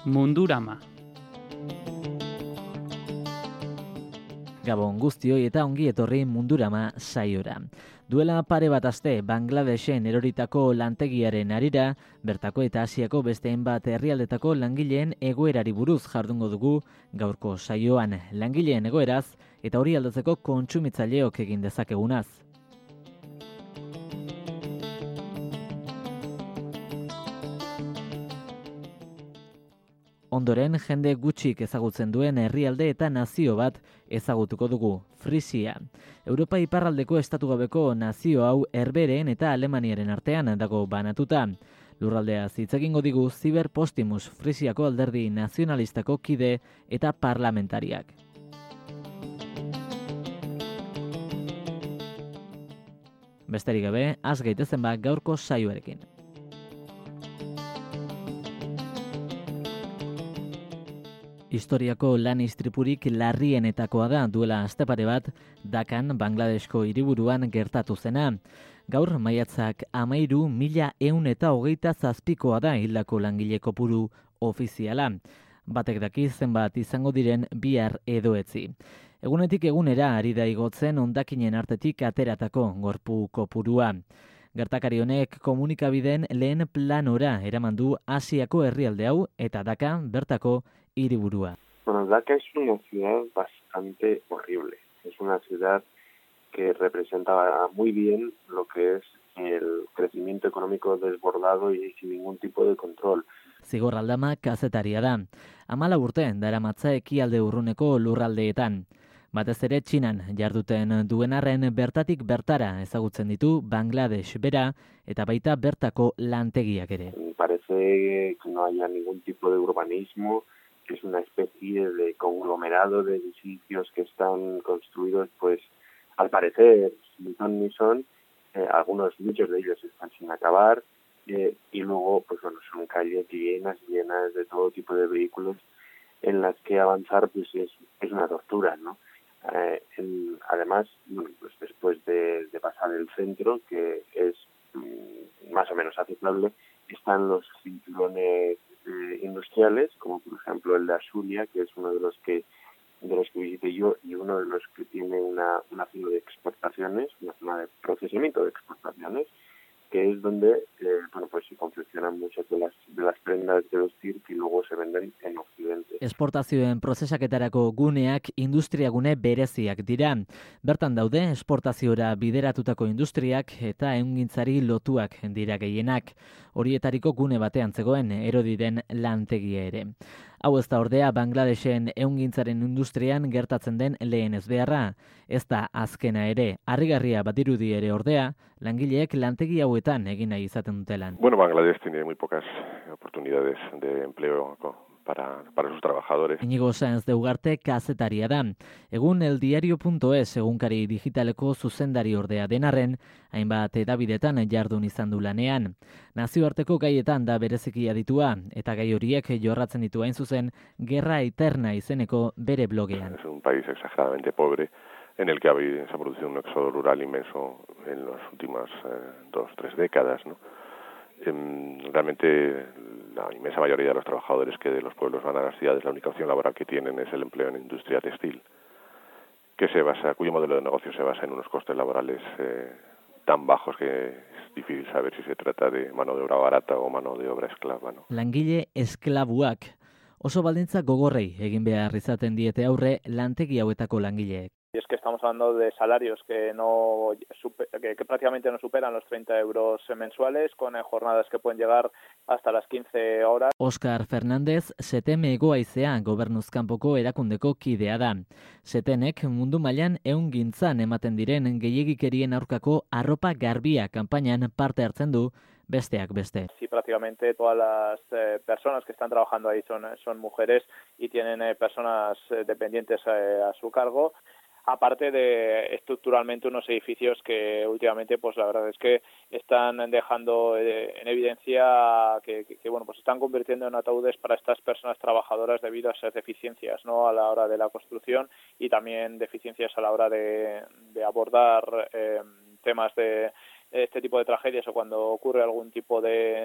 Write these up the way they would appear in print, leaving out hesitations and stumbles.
Mundurama. Gabon guztioi eta ongi etorri Mundurama saiora. Duela pare bat aste Bangladesen eroritako lantegiaren harira, bertako eta Asiako beste hainbat herrialdetako langileen egoerari buruz jardungo dugu gaurko saioan, langileen egoeraz eta hori aldatzeko kontsumitzaileok egin dezakegunaz. Ondoren, jende gutxik ezagutzen duen herrialde eta nazio bat ezagutuko dugu, Frisia. Europa iparraldeko estatugabeko nazio hau Herbereen eta Alemaniaren artean dago banatuta. Lurraldea hitz egingo digu Ziber Postimus, Frisiako alderdi nazionalistako kide eta parlamentariak. Besterik gabe, has gaitezen gaurko saioarekin. Historiako lan istripurik larrienetakoa da duela aste pare bat Dhakan, Bangladesko hiriburuan gertatu zena. Gaur maiatzak 13.127 da hildako langile kopuru ofiziala. Batek daki zenbat izango diren bihar edo etzi. Egunetik egunera ari da igotzen hondakinen artetik ateratako gorpu kopurua. Gertakari honek komunikabideen lehen planora eraman du Asiako herrialde hau eta Dhaka bertako hiriburua. Bueno, Dhaka es una ciudad bastante horrible. Es una ciudad que representa muy bien lo que es el crecimiento económico desbordado y sin ningún tipo de control. Zigor Aldama kazetaria da. 14 urte daramatza ekialde urruneko lurraldeetan. Batez ere Txinan jarduten duen arren bertatik bertara ezagutzen ditu Bangladesh bera eta baita bertako lantegiak ere. Parece que no haya ningún tipo de urbanismo, que es una especie de conglomerado de edificios que están construidos, pues al parecer, ni son ni son, muchos de ellos están sin acabar, y luego pues bueno, son calles llenas de todo tipo de vehículos en las que avanzar pues es una tortura, ¿no? Además, bueno, pues después de pasar el centro, que es más o menos aceptable, están los cinturones industriales, como por ejemplo el de Ashulia, que es uno de los que visité yo y uno de los que tiene una zona de exportaciones, una zona de procesamiento de exportaciones, que es donde pues se confeccionan muchas de las prendas de vestir que luego se venden en Occidente. Esportazioen prozesaketarako guneak industriagune bereziak dira. Bertan daude esportaziora bideratutako industriak eta ehungintzari lotuak dira gehienak. Horietariko gune batean zegoen Erodiren lantegia ere. Hau ez da ordea Bangladesen ehungintzaren industrian gertatzen den lehen ezbeharra. Ez da azkena ere, harrigarria badirudi ere ordea, langileek lantegi hauetan egin nahi izaten dutelan. Bueno, Bangladesh tiene muy pocas oportunidades de empleo para sus trabajadores. Iñigo Sáenz de Ugarte kazetaria da. Egun eldiario.es egunkari digitaleko zuzendari ordea denarren, hainbat edabidetan jardun izan du lanean. Nazioarteko gaietan da bereziki aditua, eta gai horiek jorratzen ditu hain zuzen Gerra Eterna izeneko bere blogean. Es un país exageradamente pobre, en el que se ha producido un éxodo rural inmenso en las últimas 2-3 décadas, ¿no? Realmente la inmensa mayoría de los trabajadores que de los pueblos van a las ciudades, la única opción laboral que tienen es el empleo en industria textil, cuyo modelo de negocio se basa en unos costes laborales tan bajos que es difícil saber si se trata de mano de obra barata o mano de obra esclava, ¿no? Langile esklabuak. Oso baldintza gogorrei egin behar izaten diete aurre lantegi hauetako langileek. Y es que estamos hablando de salarios que prácticamente no superan los 30 euros mensuales, con jornadas que pueden llegar hasta las 15 horas. Óscar Fernández, SETEM Egoaizea gobernuzkanpoko erakundeko kidea da. SETEMek mundu mailan ehungintzan ematen diren gehiegikerien aurkako arropa garbia kanpainan parte hartzen du, besteak beste. Sí, prácticamente todas las personas que están trabajando ahí son mujeres y tienen personas dependientes a su cargo. Aparte de estructuralmente unos edificios que últimamente pues la verdad es que están dejando en evidencia que bueno, pues están convirtiendo en ataúdes para estas personas trabajadoras debido a esas deficiencias, ¿no?, a la hora de la construcción y también deficiencias a la hora de abordar temas de este tipo de tragedias o cuando ocurre algún tipo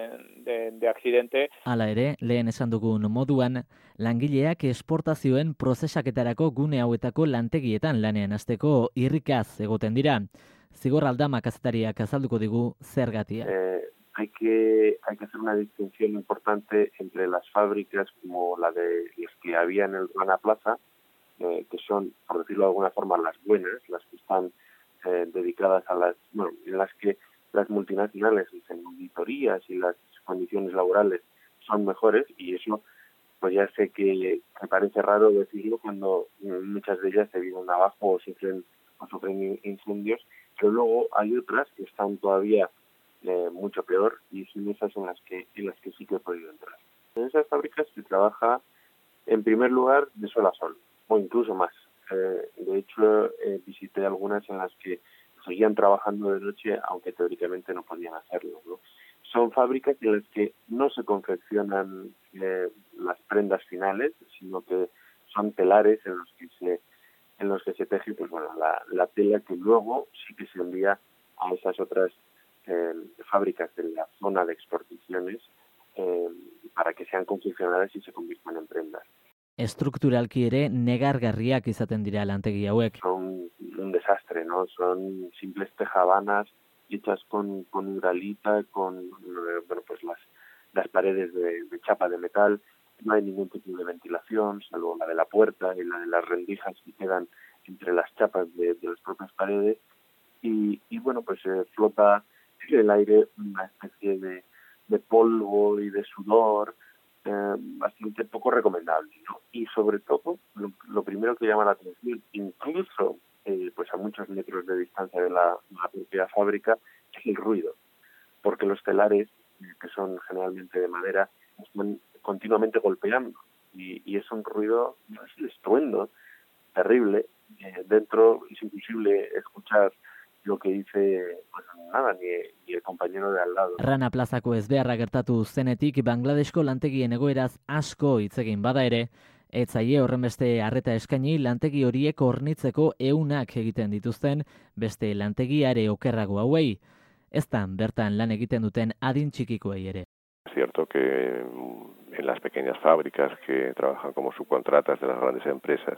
de accidente. Hala ere, lehen esan dugun moduan, langileak esportazioen prozesaketarako gune hauetako lantegietan lanean hasteko irrikaz egoten dira. Zigor Aldama kazetariak azalduko digu zergatia. Hay que hacer una distinción importante entre las fábricas como las que había en el Rana Plaza, que son, por decirlo de alguna forma, las buenas, las que están dedicadas a en las que las multinacionales hacen auditorías y las condiciones laborales son mejores, y eso pues ya sé que me parece raro decirlo cuando muchas de ellas se vienen abajo o sufren incendios, pero luego hay otras que están todavía mucho peor, y son esas en las que sí que he podido entrar. En esas fábricas se trabaja en primer lugar de sol a sol, o incluso más. De hecho, visité algunas en las que seguían trabajando de noche, aunque teóricamente no podían hacerlo, ¿no? Son fábricas en las que no se confeccionan las prendas finales, sino que son telares en los que se teje pues bueno, la tela que luego sí que se envía a esas otras fábricas de la zona de exportaciones para que sean confeccionadas y se conviertan en prendas. Estrukturalki ere negargarriak izaten dira lantegi hauek. Son un desastre, ¿no? Son simples tejabanas hechas con uralita, con pues las paredes de chapa de metal. No hay ningún tipo de ventilación, salvo la de la puerta y la de las rendijas que quedan entre las chapas de las propias paredes. Y bueno, pues flota en el aire una especie de polvo y de sudor bastante poco recomendable, ¿no? Y sobre todo, lo primero que llama la atención, incluso pues a muchos metros de distancia de la propia fábrica, es el ruido, porque los telares, que son generalmente de madera, están continuamente golpeando, y es un ruido, es un estruendo terrible. Dentro es imposible escuchar lo que dice pues nada, ni el compañero de al lado. Rana Plazako ezbeharra gertatu zenetik Bangladesko lantegien egoeraz asko hitz egin bada ere, ez zaie horrenbeste harreta eskaini lantegi horiek hornitzeko ehunak egiten dituzten beste lantegiare okerrago hauei. Eztan bertan lan egiten duten adin txikikoei ere. Es cierto que en las pequeñas fábricas que trabajan como subcontratas de las grandes empresas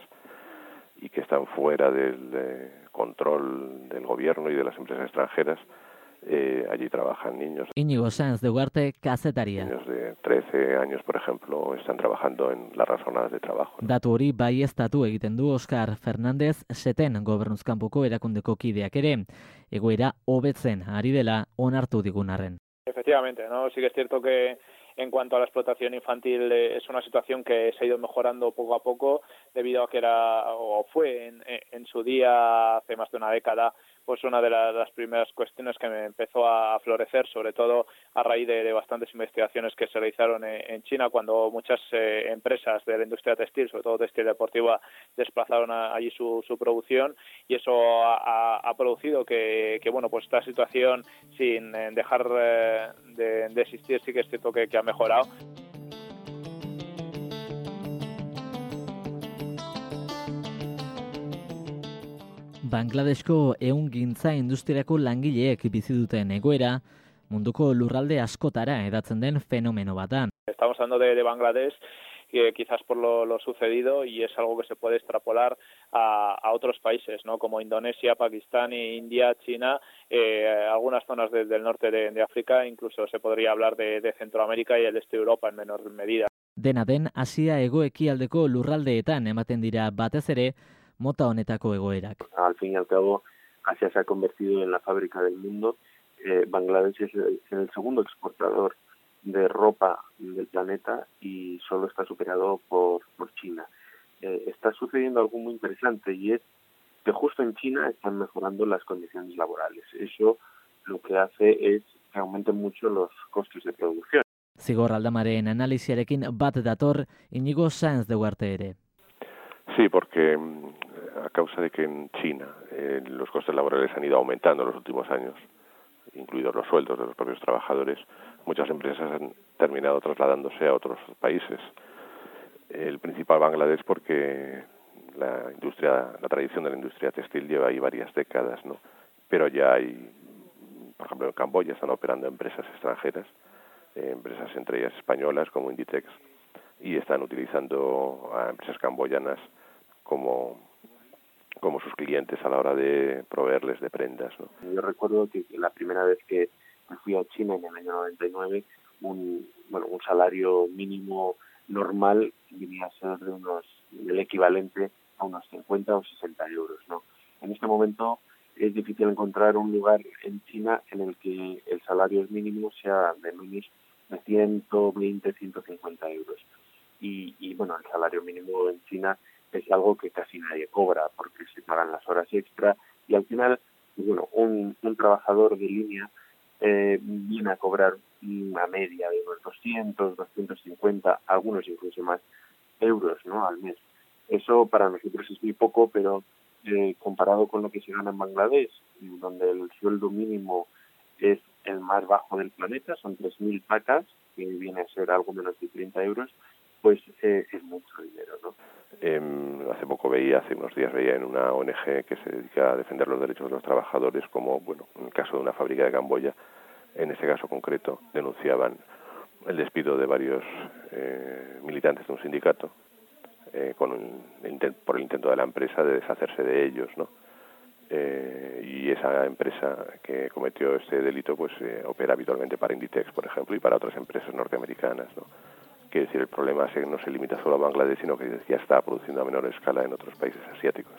y que están fuera del control del gobierno y de las empresas extranjeras, allí trabajan niños. Iñigo Sanz de Ugarte, kazetaria. Niños de 13 años, por ejemplo, están trabajando en las jornadas de trabajo. Datu hori baieztatu egiten du Oscar Fernández Seten gobernuzkanpoko erakundeko kideak ere. Egoera hobetzen ari dela onartu digun arren. Efectivamente, ¿no? Sí que es cierto que en cuanto a la explotación infantil es una situación que se ha ido mejorando poco a poco debido a que fue en su día, hace más de una década, pues una de las primeras cuestiones que me empezó a florecer, sobre todo a raíz de bastantes investigaciones que se realizaron en China, cuando muchas empresas de la industria textil, sobre todo textil deportiva, desplazaron allí su producción, y eso ha producido que bueno, pues esta situación, sin dejar de existir, sí que es cierto que ha mejorado. Bangladesko ehungintza industriako langileek bizi duten egoera munduko lurralde askotara hedatzen den fenomeno bat da. Estamos hablando de Bangladesh, quizás por lo sucedido, y es algo que se puede extrapolar a otros países, ¿no? Como Indonesia, Pakistán, India, China, algunas zonas del norte de África, incluso se podría hablar de Centroamérica y el este de Europa en menor medida. Dena den, Asia hego-ekialdeko lurraldeetan ematen dira batez ere mota honetako egoerak. Al fin y al cabo, Asia se ha convertido en la fábrica del mundo. Bangladesh es el segundo exportador de ropa del planeta y solo está superado por China. Está sucediendo algo muy interesante, y es que justo en China están mejorando las condiciones laborales. Eso lo que hace es que aumenten mucho los costos de producción. Zigor Aldamaren analisiarekin bat dator Iñigo Sanz de Ugarte ere. Sí, porque a causa de que en China los costes laborales han ido aumentando en los últimos años, incluidos los sueldos de los propios trabajadores, muchas empresas han terminado trasladándose a otros países. El principal Bangladesh, porque la tradición de la industria textil lleva ahí varias décadas, ¿no? Pero ya hay por ejemplo, en Camboya están operando empresas extranjeras, empresas entre ellas españolas como Inditex, y están utilizando a empresas camboyanas como sus clientes a la hora de proveerles de prendas, ¿no? Yo recuerdo que la primera vez que fui a China en el año 99, un salario mínimo normal venía a ser el equivalente a unos 50 o 60 euros, ¿no? En este momento es difícil encontrar un lugar en China en el que el salario mínimo sea de menos de 120, 150 euros. Y bueno, el salario mínimo en China es algo que casi nadie cobra porque se pagan las horas extra y al final, bueno, un trabajador de línea viene a cobrar una media de unos 200, 250, algunos incluso más euros, ¿no?, al mes. Eso para nosotros es muy poco, pero comparado con lo que se gana en Bangladesh, donde el sueldo mínimo es el más bajo del planeta, son 3.000 pacas, que viene a ser algo menos de 30 euros, pues es mucho dinero, ¿no? Hace unos días veía en una ONG que se dedica a defender los derechos de los trabajadores como, bueno, en el caso de una fábrica de Camboya, en este caso concreto, denunciaban el despido de varios militantes de un sindicato por el intento de la empresa de deshacerse de ellos, ¿no? Y esa empresa que cometió este delito pues opera habitualmente para Inditex, por ejemplo, y para otras empresas norteamericanas, ¿no? Quiere decir, el problema no se limita solo a Bangladesh, sino que ya está produciendo a menor escala en otros países asiáticos.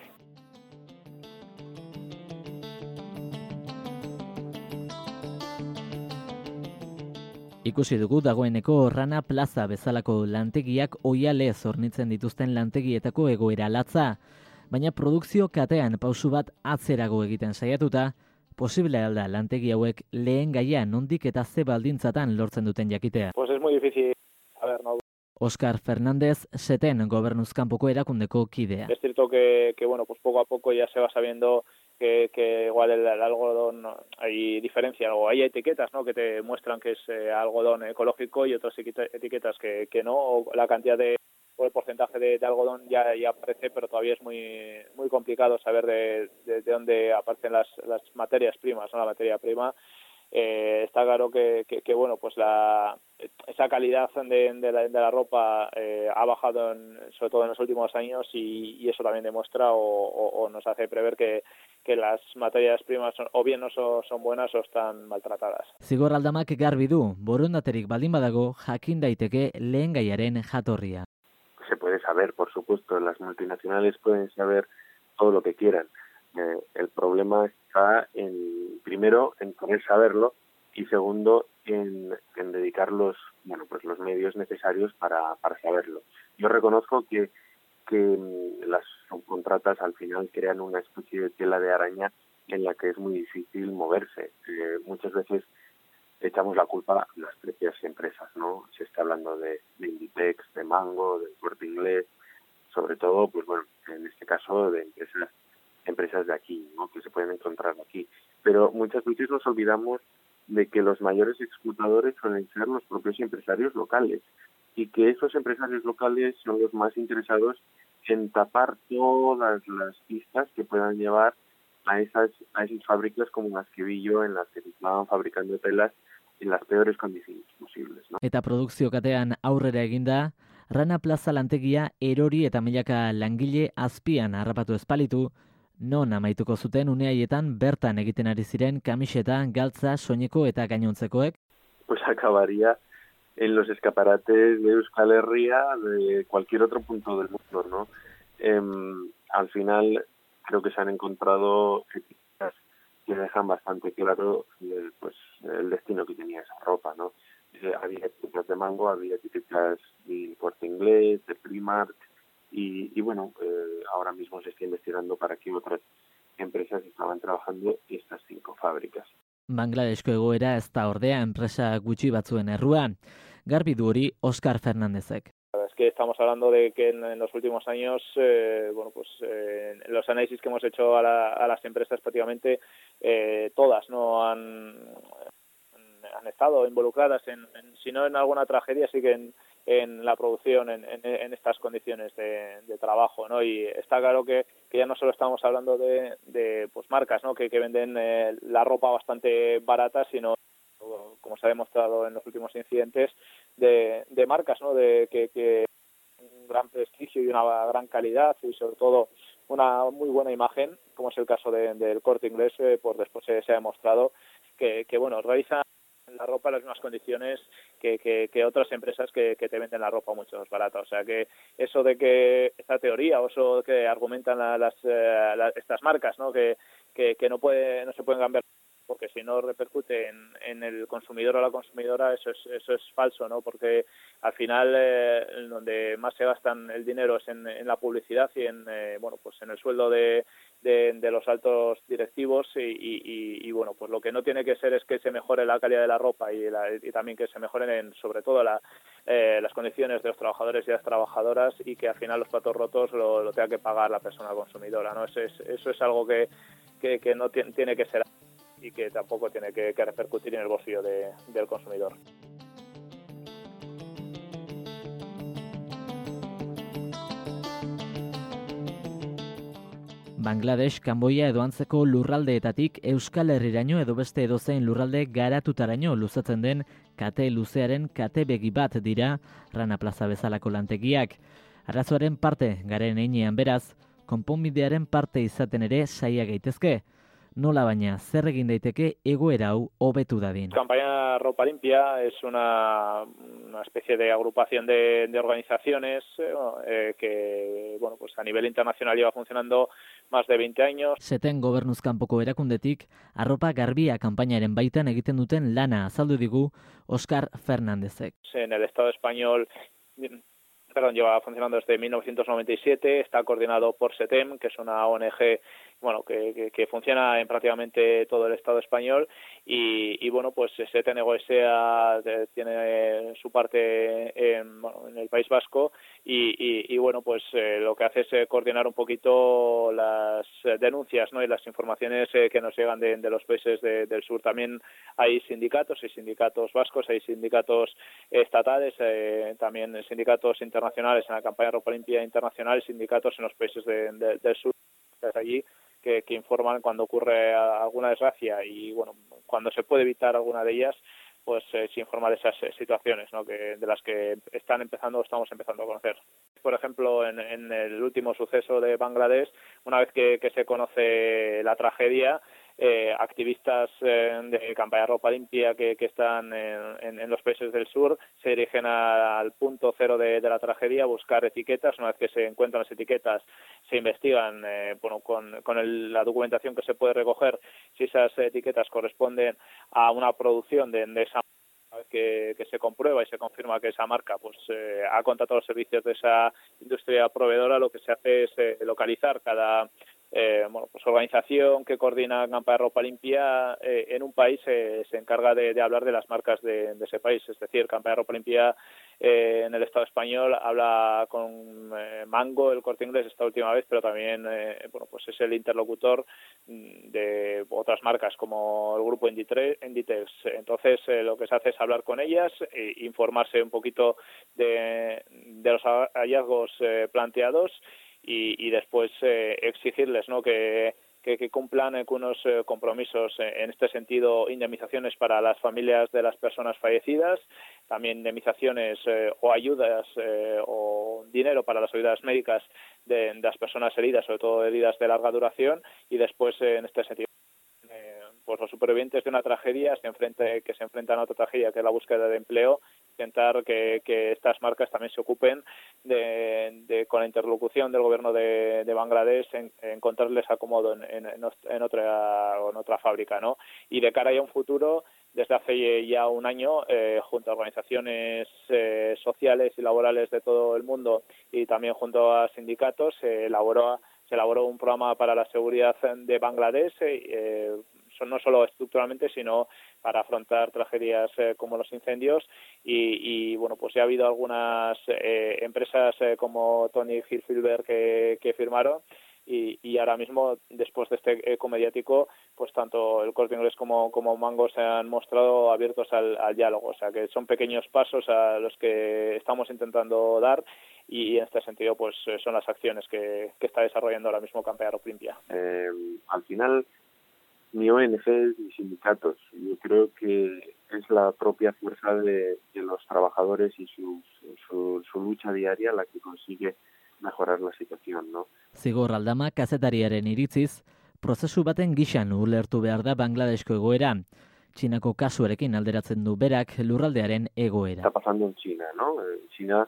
Ikusi dugu dagoeneko Rana Plaza bezalako lantegiak oihalez hornitzen dituzten lantegietako egoera latza, baina produkzio katean pausu bat atzerago egiten saiatuta, posible alda lantegi hauek lehen gaia nondik eta ze baldintzatan lortzen duten jakitea. Pues es muy difícil saber, ¿no? Óscar Fernández, SETEN gobernuzkanpoko erakundeko kidea. Es cierto que bueno, pues poco a poco ya se va sabiendo que igual el algodón hay diferencia, o hay etiquetas, ¿no?, que te muestran que es algodón ecológico y otras etiquetas que no, o la cantidad o el porcentaje de algodón ya aparece, pero todavía es muy complicado saber de dónde aparecen las materias primas, ¿no? La materia prima. Está claro que bueno, pues esa calidad de la ropa ha bajado sobre todo en los últimos años y eso también demuestra o nos hace prever que las materias primas o bien no son buenas o están maltratadas. Zigor aldamak garbi du, borondaterik baldin badago jakin daiteke lehengaiaren jatorria. Se puede saber, por supuesto, las multinacionales pueden saber todo lo que quieran. El problema está primero en poder saberlo y segundo en dedicar los medios necesarios para saberlo. Yo reconozco que las subcontratas al final crean una especie de tela de araña en la que es muy difícil moverse. Muchas veces echamos la culpa a las propias empresas, ¿no? Se está hablando de Inditex, de Mango, del Corte Inglés, sobre todo, pues bueno, en este caso de empresas de aquí, ¿no?, que se pueden encontrar aquí. Pero muchas veces nos olvidamos de que los mayores explotadores suelen ser los propios empresarios locales y que esos empresarios locales son los más interesados en tapar todas las pistas que puedan llevar a esas fábricas como las que vi yo, en las que se estaban fabricando telas en las peores condiciones posibles, ¿no? Eta produkzio katean aurrera eginda, Rana Plaza lantegia erori eta milaka langile azpian harrapatu espalitu, non amaituko zuten une haietan bertan egiten ari ziren kamiseta, galtza, soineko eta gainontzekoek? Pues acabaría en los escaparates de Euskal Herria, de cualquier otro punto del mundo, ¿no? Al final creo que se han encontrado etiquetas que dejan bastante claro pues el destino que tenía esa ropa, ¿no? Había etiquetas de Mango, había etiquetas de Corte Inglés, de Primark, y bueno, ahora mismo se está investigando para qué otras empresas estaban trabajando estas 5 fábricas. Bangladesko egoera ez da ordea enpresa gutxi batzuen errua. Garbi du hori Óscar Fernándezek. Es que estamos hablando de que en los últimos años, los análisis que hemos hecho a las empresas prácticamente todas no han han estado involucradas si no en alguna tragedia, sí que en la producción, en estas condiciones de trabajo, ¿no? Y está claro que ya no solo estamos hablando de pues marcas, ¿no? que venden la ropa bastante barata, sino, como se ha demostrado en los últimos incidentes, de marcas, ¿no? que un gran prestigio y una gran calidad y sobre todo una muy buena imagen, como es el caso del Corte Inglés, pues después se ha demostrado que bueno, realizan la ropa en las mismas condiciones que otras empresas que te venden la ropa mucho más barata. O sea que eso de que esta teoría o eso que argumentan estas marcas, ¿no? que no se pueden cambiar porque si no repercute en el consumidor o la consumidora, eso es falso, ¿no? Porque al final donde más se gastan el dinero es en la publicidad y en pues en el sueldo de los altos directivos y bueno, pues lo que no tiene que ser es que se mejore la calidad de la ropa y también que se mejoren sobre todo las condiciones de los trabajadores y las trabajadoras y que al final los platos rotos lo tenga que pagar la persona consumidora, ¿no? Eso es algo que no tiene que ser y que tampoco tiene que repercutir en el bolsillo del consumidor. Bangladesh, Kanboia edo antzeko lurraldeetatik Euskal Herriraino edo beste edozein lurralde garatutaraino luzatzen den kate luzearen kate begi bat dira Rana Plaza bezalako lantegiak. Arazoaren parte garen heinean beraz, konponbidearen parte izaten ere saia gaitezke. Nola baina, zer egin daiteke egoera hau hobetu dadin. Campaña Ropa Limpia es una especie de agrupación de organizaciones que bueno, pues a nivel internacional lleva funcionando más de 20 años. Seten gobernuz kanpoko erakundetik, arropa garbia kanpainaren baitan egiten duten lana azaldu digu Oscar Fernándezek. En el Estado español lleva funcionando desde 1997, está coordinado por SETEM, que es una ONG que funciona en prácticamente todo el Estado español y bueno, pues SETEM Egoesea tiene su parte en el País Vasco y bueno, pues lo que hace es coordinar un poquito las denuncias, ¿no? Y las informaciones que nos llegan de los países del sur. También hay sindicatos vascos, hay sindicatos estatales, también sindicatos internacionales en la campaña Ropa Limpia internacional, sindicatos en los países del sur, desde allí, que informan cuando ocurre alguna desgracia y bueno, cuando se puede evitar alguna de ellas, pues se informa de esas situaciones, ¿no? De las que estamos empezando a conocer. Por ejemplo, en el último suceso de Bangladesh, una vez que se conoce la tragedia, activistas de campaña Ropa Limpia que están en los países del sur se dirigen al punto cero de la tragedia a buscar etiquetas. Una vez que se encuentran las etiquetas, se investigan con la documentación que se puede recoger si esas etiquetas corresponden a una producción de esa que se comprueba y se confirma que esa marca pues ha contratado los servicios de esa industria proveedora. Lo que se hace es localizar cada organización que coordina campaña Ropa Limpia en un país se encarga de hablar de las marcas de ese país. Es decir, campaña Ropa Limpia en el Estado español habla con Mango, el Corte Inglés esta última vez, pero también pues es el interlocutor de otras marcas como el grupo Inditex. Entonces lo que se hace es hablar con ellas e informarse un poquito de los hallazgos planteados y después exigirles, ¿no?, que cumplan con unos compromisos en este sentido, indemnizaciones para las familias de las personas fallecidas, también indemnizaciones o ayudas o dinero para las ayudas médicas de las personas heridas, sobre todo heridas de larga duración, y después en este sentido pues los supervivientes de una tragedia que se enfrentan a otra tragedia, que es la búsqueda de empleo, intentar que estas marcas también se ocupen con la interlocución del gobierno de Bangladesh en encontrarles acomodo en otra fábrica, ¿no? Y de cara a un futuro, desde hace ya un año, junto a organizaciones sociales y laborales de todo el mundo y también junto a sindicatos, se elaboró un programa para la seguridad de Bangladesh, no solo estructuralmente, sino para afrontar tragedias como los incendios y bueno, pues ya ha habido algunas empresas como Tony Hilfiger que firmaron y ahora mismo, después de este eco mediático, pues tanto el Corte Inglés como Mango se han mostrado abiertos al diálogo. O sea, que son pequeños pasos a los que estamos intentando dar, y en este sentido pues son las acciones que está desarrollando ahora mismo Campea Oprimpia. Al final, ni ONGs ni sindicatos. Yo creo que es la propia fuerza de los trabajadores y su lucha diaria la que consigue mejorar la situación, ¿no? Zigor Aldama kazetariaren iritziz, prozesu baten gixan ulertu behar da Bangladesko egoera. Txinako kasuarekin alderatzen du berak lurraldearen egoera. Está pasando en China, ¿no? En China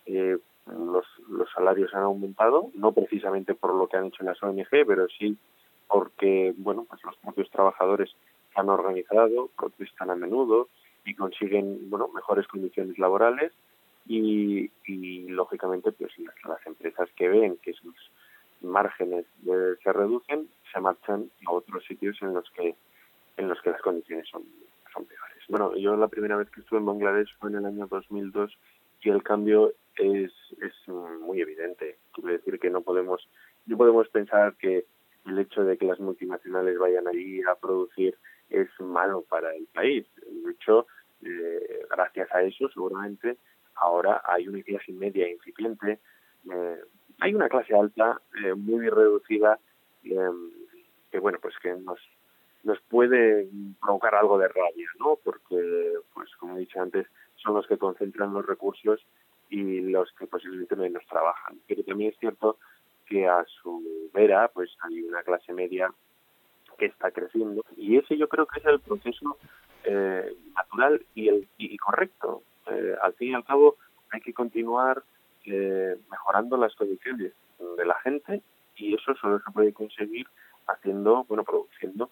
los salarios han aumentado, no precisamente por lo que han hecho las ONG, pero sí porque, bueno, pues los propios trabajadores se han organizado, protestan a menudo y consiguen, bueno, mejores condiciones laborales y lógicamente, pues las empresas que ven que sus márgenes se reducen, se marchan a otros sitios en los que las condiciones son peores. Bueno, yo la primera vez que estuve en Bangladesh fue en el año 2002 y el cambio es muy evidente. Quiero decir que no podemos pensar que el hecho de que las multinacionales vayan allí a producir es malo para el país. De hecho, gracias a eso, seguramente, ahora hay una clase media incipiente, hay una clase alta muy reducida que, bueno, pues que nos puede provocar algo de rabia, ¿no? Porque, pues como he dicho antes, son los que concentran los recursos y los que posiblemente menos trabajan. Pero también es cierto que a su vera pues hay una clase media que está creciendo, y ese yo creo que es el proceso natural y correcto. Al fin y al cabo hay que continuar mejorando las condiciones de la gente, y eso solo se puede conseguir produciendo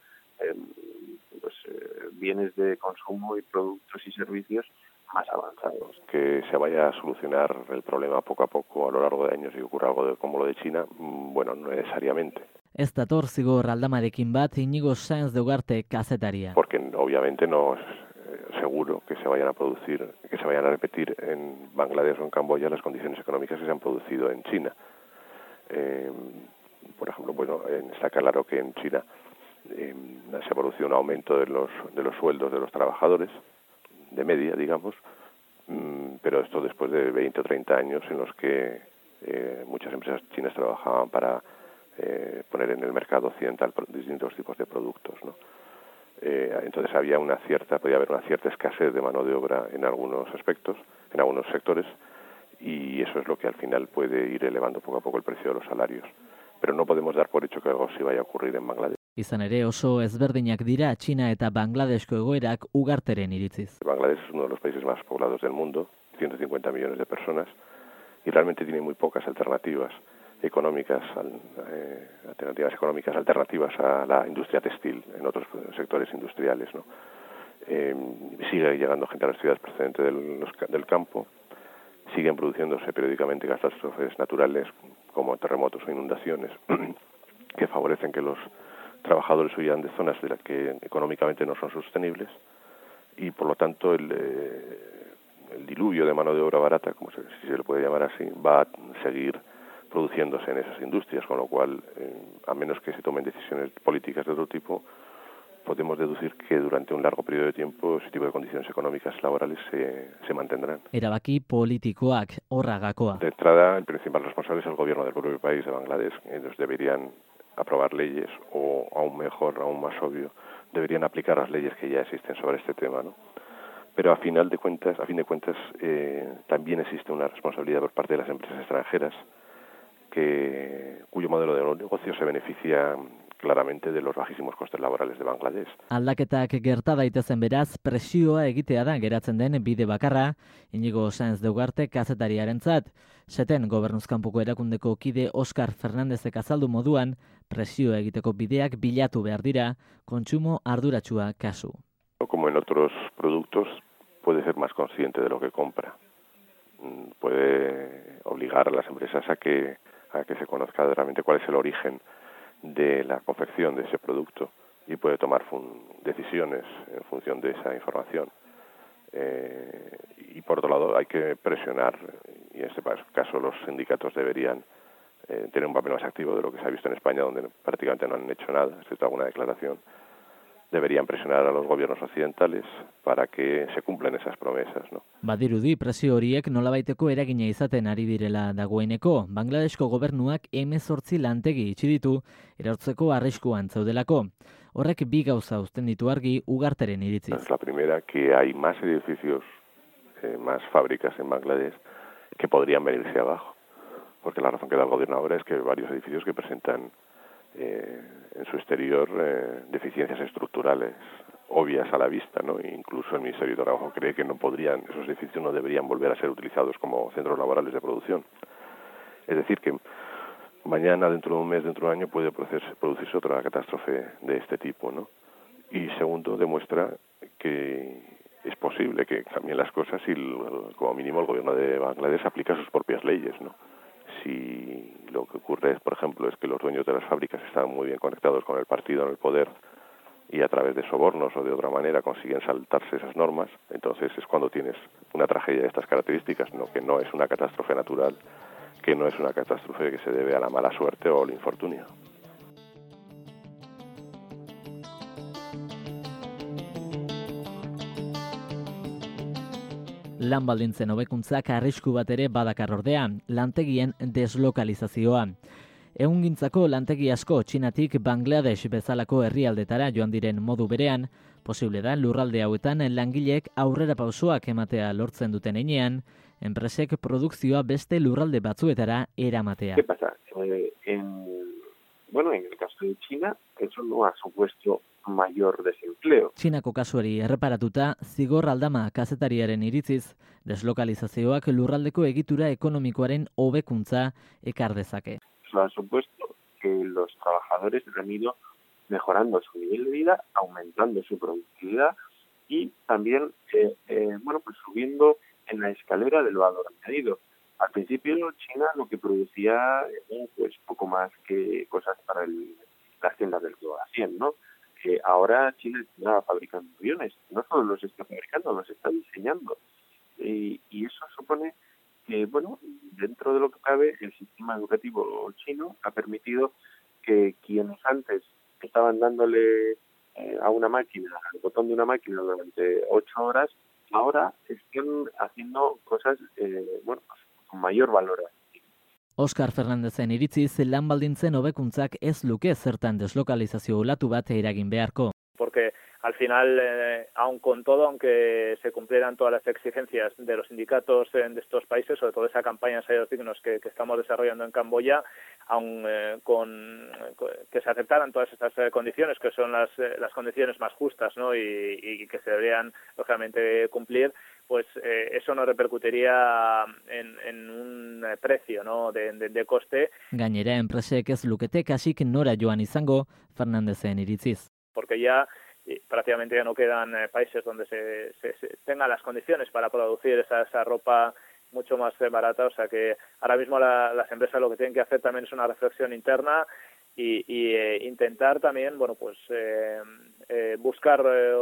bienes de consumo y productos y servicios más avanzados. Que se vaya a solucionar el problema poco a poco a lo largo de años y ocurra algo como lo de China, bueno, no necesariamente. Ez dator Zigor Aldamarekin bat Iñigo Sáenz de Ugarte kazetaria. Porque obviamente no es seguro que se vayan a repetir en Bangladesh o en Camboya las condiciones económicas que se han producido en China. Por ejemplo, bueno, está claro que en China se ha producido un aumento de los sueldos de los trabajadores, de media, digamos, pero esto después de 20 o 30 años en los que muchas empresas chinas trabajaban para poner en el mercado occidental distintos tipos de productos, ¿no? Entonces podía haber una cierta escasez de mano de obra en algunos aspectos, en algunos sectores, y eso es lo que al final puede ir elevando poco a poco el precio de los salarios. Pero no podemos dar por hecho que algo sí vaya a ocurrir en Bangladesh. Izan ere oso ezberdinak dira China eta Bangladesko egoerak Ugarteren iritziz. Bangladesh es uno de los países más poblados del mundo, 150 millones de personas, y realmente tiene muy pocas alternativas económicas alternativas a la industria textil en otros sectores industriales, ¿no? Sigue llegando gente a las ciudades procedente del campo, siguen produciéndose periódicamente catástrofes naturales como terremotos o inundaciones que favorecen que los trabajadores huyan de zonas de las que económicamente no son sostenibles, y por lo tanto el diluvio de mano de obra barata, si se le puede llamar así, va a seguir produciéndose en esas industrias, con lo cual, a menos que se tomen decisiones políticas de otro tipo, podemos deducir que durante un largo periodo de tiempo ese tipo de condiciones económicas laborales se mantendrán. Erabaki politikoak, horra gakoa. De entrada, el principal responsable es el gobierno del propio país de Bangladesh. Ellos deberían aprobar leyes, o aún mejor, aún más obvio, deberían aplicar las leyes que ya existen sobre este tema, ¿no? Pero a fin de cuentas, también existe una responsabilidad por parte de las empresas extranjeras cuyo modelo de negocio se beneficia claramente de los bajísimos costes laborales de Bangladesh. Aldaketak gerta daitezen beraz, presioa egitea da geratzen den bide bakarra, Iñigo Sáenz de Ugarte kazetariarentzat. Seten gobernuzkanpoko erakundeko kide Oscar Fernandezek azaldu moduan, presioa egiteko bideak bilatu behar dira, kontsumo arduratsua kasu. Como en otros productos, puede ser más consciente de lo que compra. Puede obligar a las empresas a que se conozca realmente cuál es el origen de la confección de ese producto, y puede tomar decisiones en función de esa información. Y por otro lado hay que presionar, y en este caso los sindicatos deberían tener un papel más activo de lo que se ha visto en España, donde prácticamente no han hecho nada, excepto alguna declaración. Deberían presionar a los gobiernos occidentales para que se cumplan esas promesas, ¿no? Badirudi presio horiek nolabaiteko eragina izaten ari direla dagoeneko. Bangladesko gobernuak 18 lantegi itxi ditu erortzeko arriskuan zaudelako. Horrek bi gauza uzten ditu argi Ugarteren iritziz. La primera, que hay más edificios, más fábricas en Bangladesh que podrían venirse abajo, porque la razón que da el gobierno ahora es que hay varios edificios que presentan en su exterior deficiencias estructurales obvias a la vista, ¿no? E incluso el Ministerio de Trabajo cree que esos edificios no deberían volver a ser utilizados como centros laborales de producción. Es decir, que mañana, dentro de un mes, dentro de un año, puede producirse otra catástrofe de este tipo, ¿no? Y segundo, demuestra que es posible que cambien las cosas y, como mínimo, el gobierno de Bangladesh aplica sus propias leyes, ¿no? Si lo que ocurre, por ejemplo, es que los dueños de las fábricas están muy bien conectados con el partido en el poder y a través de sobornos o de otra manera consiguen saltarse esas normas, entonces es cuando tienes una tragedia de estas características, ¿no? Que no es una catástrofe natural, que no es una catástrofe que se debe a la mala suerte o al infortunio. Lan baldintzen hobekuntzak arrisku bat ere badakar ordea, lantegien deslokalizazioa. Ehungintzako lantegi asko Txinatik Bangladesh bezalako herrialdetara joan diren modu berean, posible da lurralde hauetan langileek aurrera pausoak ematea lortzen duten heinean, enpresek produkzioa beste lurralde batzuetara eramatea. ¿Qué pasa? En el caso de China, eso no ha supuesto mayor desempleo. Txinako kasuari erreparatuta, Zigor Aldama kazetariaren iritziz, deslokalizazioak lurraldeko egitura ekonomikoaren hobekuntza ekar dezake. Eso ha supuesto que los trabajadores han ido mejorando su nivel de vida, aumentando su productividad y también subiendo en la escalera del valor añadido. Al principio China lo que producía era poco más que cosas para las tiendas del Club a 100, ¿no? Ahora China está fabricando aviones, no solo los está fabricando, los está diseñando. Y eso supone que, dentro de lo que cabe, el sistema educativo chino ha permitido que quienes antes estaban dándole a una máquina, al botón de una máquina durante 8 horas, ahora están haciendo cosas con mayor valor. Óscar Fernándezen iritziz, lan baldintzen hobekuntzak ez luke zertan deslokalizazio olatu bat eragin beharko. Porque al final, aun con todo, aunque se cumplieran todas las exigencias de los sindicatos de estos países, sobre todo esa campaña de salarios dignos que estamos desarrollando en Camboya, aun con que se aceptaran todas estas condiciones, que son las condiciones más justas, ¿no? y que se deberían, lógicamente, cumplir, pues eso no repercutiría en un precio, ¿no? de coste. Gainera, enpresek ez lukete kasik nora joan izango, Fernándezen iritziz. Porque ya prácticamente ya no quedan países donde se tengan las condiciones para producir esa ropa mucho más barata, o sea que ahora mismo las empresas lo que tienen que hacer también es una reflexión interna y intentar también buscar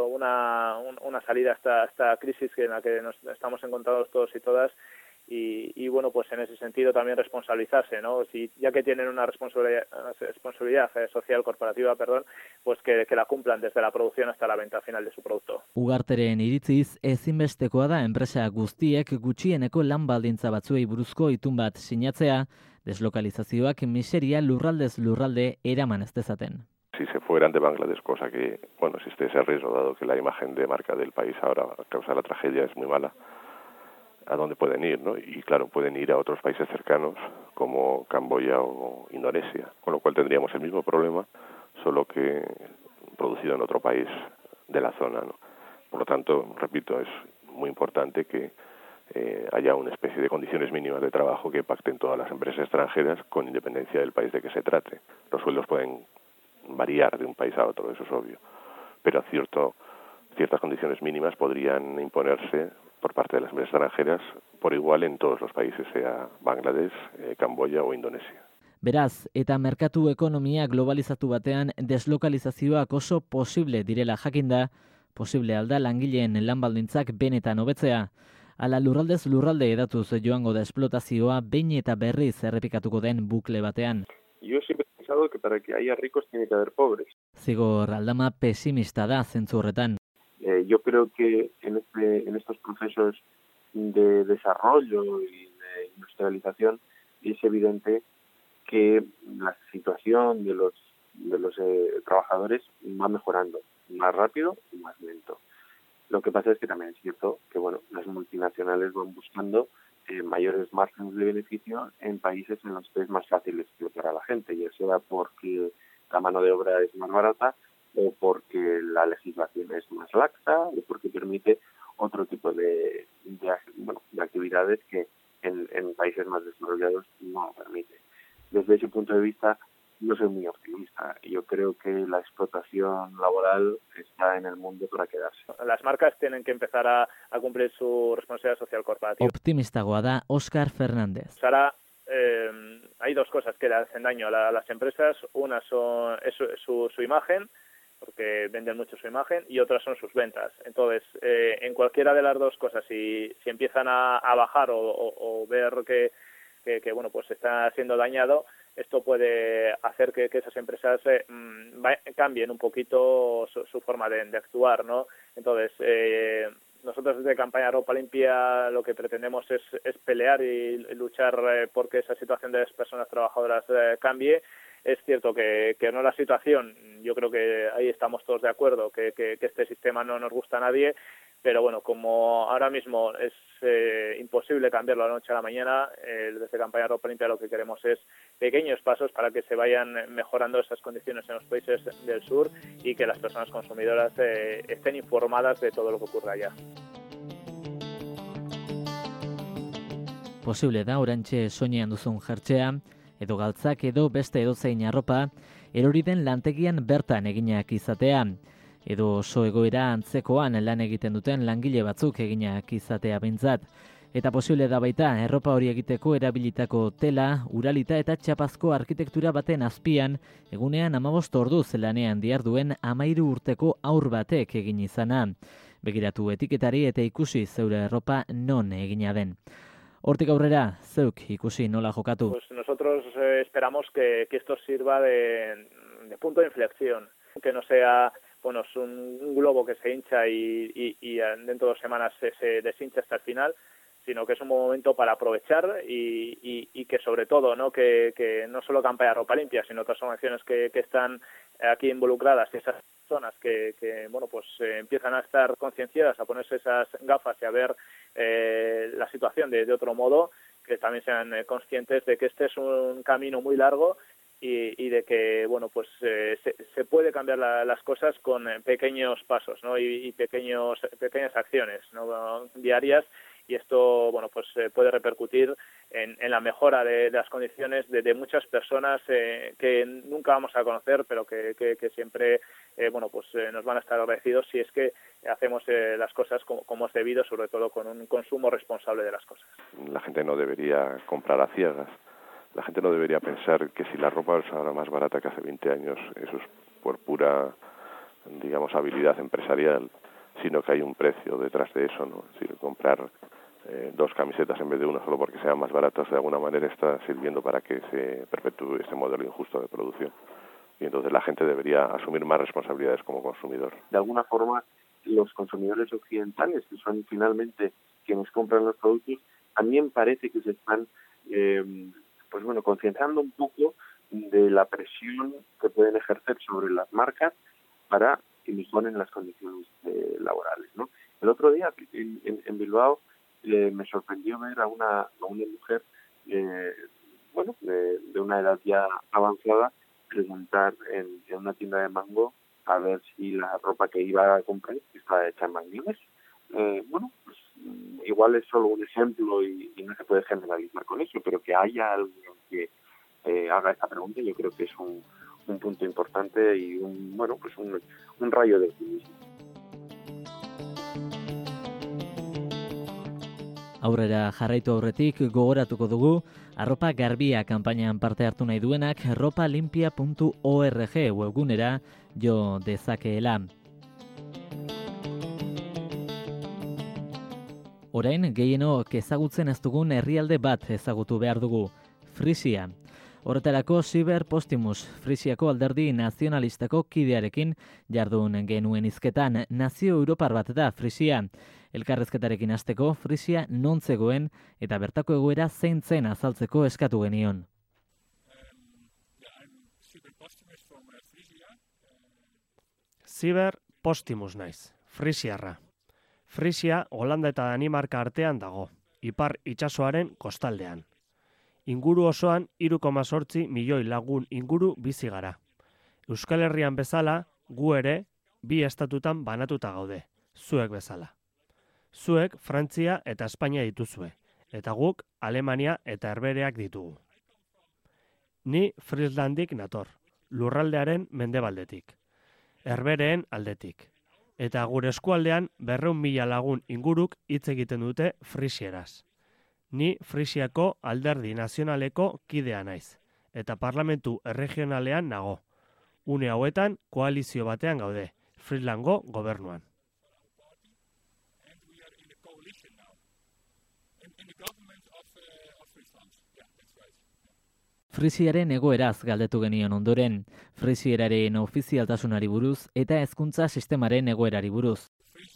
una salida a esta crisis en la que nos estamos encontrados todos y todas y en ese sentido también responsabilizarse, ¿no? Ya que tienen una responsabilidad social corporativa, pues que la cumplan desde la producción hasta la venta final de su producto. Ugarteren iritziz, ezinbestekoa da enpresa guztiek gutxieneko lan baldintza batzuei buruzko itun bat sinatzea, deslokalizazioak miseria lurraldez lurralde eraman ez dezaten. Si se fueran de Bangladesh, cosa que, existe ese riesgo, dado que la imagen de marca del país ahora a causa de la tragedia es muy mala, ¿a dónde pueden ir, no? Y claro, pueden ir a otros países cercanos como Camboya o Indonesia, con lo cual tendríamos el mismo problema, solo que producido en otro país de la zona, ¿no? Por lo tanto, repito, es muy importante que haya una especie de condiciones mínimas de trabajo que pacten todas las empresas extranjeras con independencia del país de que se trate. Los sueldos pueden variar de un país a otro, eso es obvio, pero ciertas condiciones mínimas podrían imponerse por parte de las empresas extranjeras por igual en todos los países, sea Bangladesh, Camboya o Indonesia. Beraz, eta merkatu ekonomia globalizatu batean deslokalizazioak oso posible direla jakinda, posible alda langileen lan baldintzak benetan hobetzea. Ala lurraldez lurralde edatuz joango da esplotazioa behin eta berriz errepikatuko den bukle batean. Yo siempre he pensado que para que haya ricos tiene que haber pobres. Zigor Aldama pesimista da zentzu horretan. Yo creo que en estos procesos de desarrollo y de industrialización es evidente que la situación de los trabajadores va mejorando, más rápido y más lento. Lo que pasa es que también es cierto que las multinacionales van buscando mayores márgenes de beneficio en países en los que es más fácil explotar a la gente, ya sea porque la mano de obra es más barata o porque la legislación es más laxa o porque permite otro tipo de actividades que en países más desarrollados no lo permite. Desde ese punto de vista no soy muy optimista. Yo creo que la explotación laboral está en el mundo para quedarse. Las marcas tienen que empezar a cumplir su responsabilidad social corporativa. Optimistagoa da Óscar Fernández. Ahora hay dos cosas que le hacen daño a las empresas. Una es su imagen, porque venden mucho su imagen, y otras son sus ventas. Entonces, en cualquiera de las dos cosas, si empiezan a bajar o ver que pues está siendo dañado, esto puede hacer que esas empresas cambien un poquito su forma de actuar, ¿no? Entonces, nosotros desde Campaña Ropa Limpia lo que pretendemos es pelear y luchar porque esa situación de las personas trabajadoras cambie. Es cierto que no la situación, yo creo que ahí estamos todos de acuerdo, que este sistema no nos gusta a nadie, pero bueno, como ahora mismo es imposible cambiarlo de la noche a la mañana, desde Campaña Ropa Limpia lo que queremos es pequeños pasos para que se vayan mejorando esas condiciones en los países del sur y que las personas consumidoras estén informadas de todo lo que ocurre allá. Posible da orantxe soinean duzun jertxea, edo galtzak edo beste edozein arropa, erori den lantegian bertan eginak izatea, edo oso egoera antzekoan lan egiten duten langile batzuk eginak izatea behintzat. Eta posible da baita, erropa hori egiteko erabilitako tela, uralita eta txapazko arkitektura baten azpian, egunean 15 orduz lanean diharduen 13 urteko haur batek egin izana. Begiratu etiketari eta ikusi zeure erropa non egina den. Hortik aurrera, zeuk ikusi nola jokatu? Pues nosotros esperamos que esto sirva de punto de inflexión, que no sea es un globo que se hincha y dentro de 2 semanas se deshincha hasta el final, sino que es un buen momento para aprovechar y que sobre todo, ¿no? Que no solo Campaña Ropa Limpia, sino otras organizaciones que están aquí involucradas y esas personas que empiezan a estar concienciadas, a ponerse esas gafas y a ver la situación de otro modo, que también sean conscientes de que este es un camino muy largo y de que se puede cambiar las cosas con pequeños pasos, ¿no? y pequeñas acciones, ¿no? diarias, y esto puede repercutir en la mejora de las condiciones de muchas personas que nunca vamos a conocer, pero que siempre nos van a estar agradecidos si es que hacemos las cosas como es debido, sobre todo con un consumo responsable de las cosas. La gente no debería comprar a ciegas. La gente no debería pensar que si la ropa es ahora más barata que hace 20 años, eso es por pura, habilidad empresarial, sino que hay un precio detrás de eso, ¿no? Es decir, comprar 2 camisetas en vez de 1 solo porque sean más baratas, de alguna manera está sirviendo para que se perpetúe este modelo injusto de producción. Y entonces la gente debería asumir más responsabilidades como consumidor. De alguna forma, los consumidores occidentales, que son finalmente quienes compran los productos, también parece que se están concienciando un poco de la presión que pueden ejercer sobre las marcas para que mejoren las condiciones laborales, ¿no? El otro día en Bilbao me sorprendió ver a una mujer de una edad ya avanzada preguntar en una tienda de Mango a ver si la ropa que iba a comprar estaba hecha en Bangladesh. Igual es solo un ejemplo y no se puede generalizar con eso, pero que haya alguien que haga esta pregunta, yo creo que es un punto importante y un rayo de optimismo. Aurrera jarraitu aurretik gogoratuko dugu, arropa garbia kanpainan parte hartu nahi duenak ropalimpia.org webgunera jo dezakeela. Orain gehienok ezagutzen ez dugun herrialde bat ezagutu behar dugu, Frisia. Horretarako Xiber Postimus, Frisiako alderdi nazionalistako kidearekin jardun genuen hizketan. Nazio europar bat da Frisia. Elkarrezketarekin hasteko Frisia non zegoen eta bertako egoera zein zen azaltzeko eskatu genion. Xiber Postimus naiz, Frisiarra. Frisia Holanda eta Danimarka artean dago, ipar itsasoaren kostaldean. Inguru osoan 3,8 milioi lagun inguru bizi gara. Euskal Herrian bezala, gu ere, bi estatutan banatuta gaude, zuek bezala. Zuek Frantzia eta Espainia dituzue, eta guk Alemania eta Herbehereak ditugu. Ni Frieslandik nator, lurraldearen mendebaldetik, Herbehereen aldetik, eta gure eskualdean 200.000 lagun inguruk hitz egiten dute frisieraz. Ni Frisiako alderdi nazionaleko kidea naiz, eta parlamentu erregionalean nago. Une hauetan koalizio batean gaude, Frieslandgo gobernuan. Frisiaren egoeraz galdetu genion ondoren, Frisieraren ofizialtasunari buruz eta hezkuntza sistemaren egoerari buruz.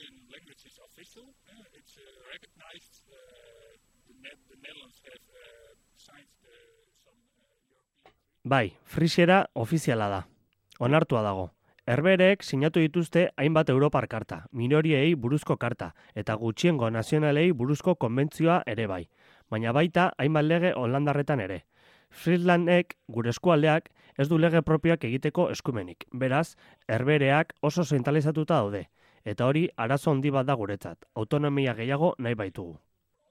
Bai, Frisiera ofiziala da. Onartua dago. Herbehereek sinatu dituzte hainbat Europar karta, minoriei buruzko karta eta gutxiengo nazionalei buruzko konbentzioa ere bai, baina baita hainbat lege holandarretan ere. Frieslandek, gure eskualdeak, ez du lege propioak egiteko eskumenik. Beraz, Herbehereak oso zentralizatuta daude, eta hori arazo handi bat da guretzat. Autonomia gehiago nahi baitugu.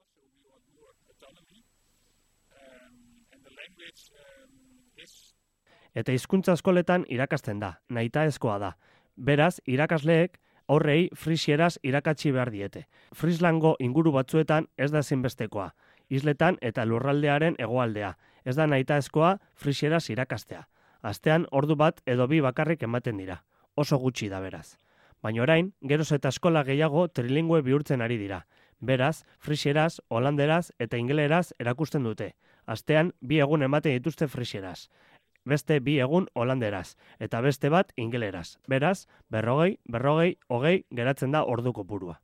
Eta hizkuntza eskoletan irakasten da, nahitaezkoa da. Beraz, irakasleek aurrei frisieraz irakatsi behar diete. Frieslandgo inguru batzuetan ez da ezinbestekoa, isletan eta lurraldearen hegoaldea. Ez da nahitaezkoa frisieraz irakastea. Astean ordu bat edo bi bakarrik ematen dira. Oso gutxi da beraz. Baina orain, geroz eta eskola gehiago trilingüe bihurtzen ari dira. Beraz, frisieraz, holanderaz eta ingeleraz erakusten dute. Astean 2 egun ematen dituzte frisieraz. Beste 2 egun holanderaz, eta beste bat ingeleraz. Beraz, 40, 20 geratzen da ordu kopurua.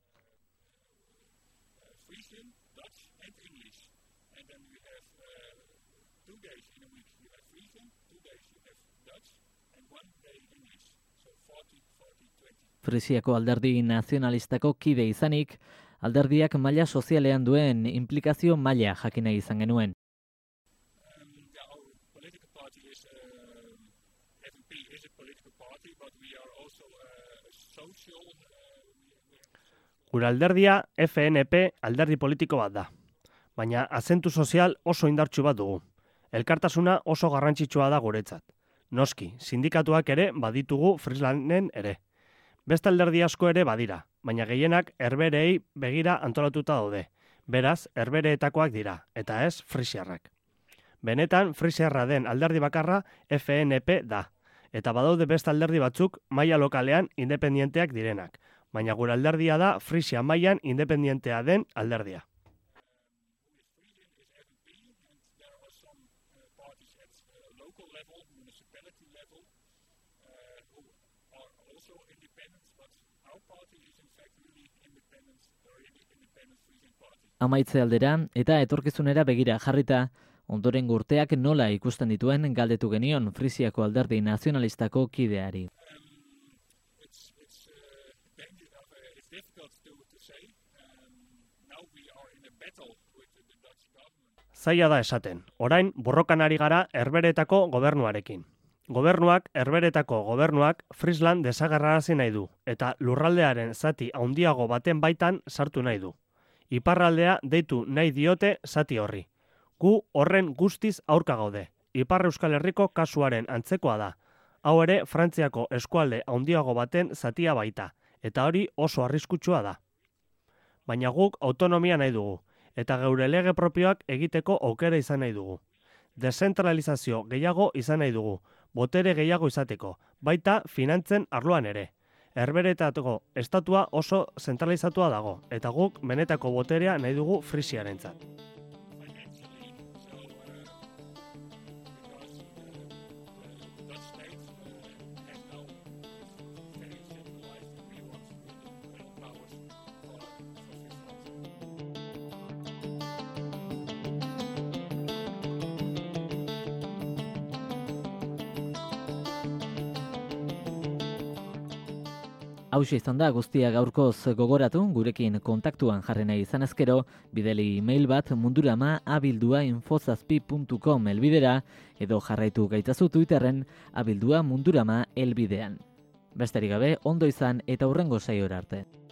Frisiako alderdi nazionalistako kide izanik, alderdiak maila sozialean duen implikazio maila jakina izan genuen. Gure alderdia FNP alderdi politiko bat da, baina azentu sozial oso indartsu bat dugu. Elkartasuna oso garrantzitsua da guretzat. Noski, sindikatuak ere baditugu Frieslanden ere. Beste alderdi asko ere badira, baina gehienak Herbeherei begira antolatuta daude. Beraz, Herbehereetakoak dira, eta ez frisiarrak. Benetan, frisiarra den alderdi bakarra FNP da, eta badaude beste alderdi batzuk maila lokalean independienteak direnak, baina gure alderdia da Frisia mailan independientea den alderdia. Amaitze aldera eta etorkizunera begira jarrita, ondoren urteak nola ikusten dituen galdetu genion Frisiako alderdi nazionalistako kideari. Zaila da esaten, orain borrokan ari gara Herbehereetako gobernuarekin. Gobernuak, Herbehereetako gobernuak, Friesland desagerrarazi nahi du, eta lurraldearen zati handiago baten baitan sartu nahi du. Iparraldea deitu nahi diote zati horri. Gu horren guztiz aurka gaude. Ipar Euskal Herriko kasuaren antzekoa da. Hau ere Frantziako eskualde handiago baten zatia baita, eta hori oso arriskutsua da. Baina guk autonomia nahi dugu, eta geure lege propioak egiteko aukera izan nahi dugu. Dezentralizazio gehiago izan nahi dugu, botere gehiago izateko, baita finantzen arloan ere. Herbehereetako estatua oso zentralizatua dago, eta guk benetako boterea nahi dugu Frisiarentzat. Hauxe izan da guztia gaurkoz gogoratu, gurekin kontaktuan jarri nahi izan ezkero, bideli e-mail bat mundurama@infozazpi.com elbidera edo jarraitu gaitazu Twitterren @mundurama elbidean. Besterik gabe, ondo izan eta hurrengo saiora arte.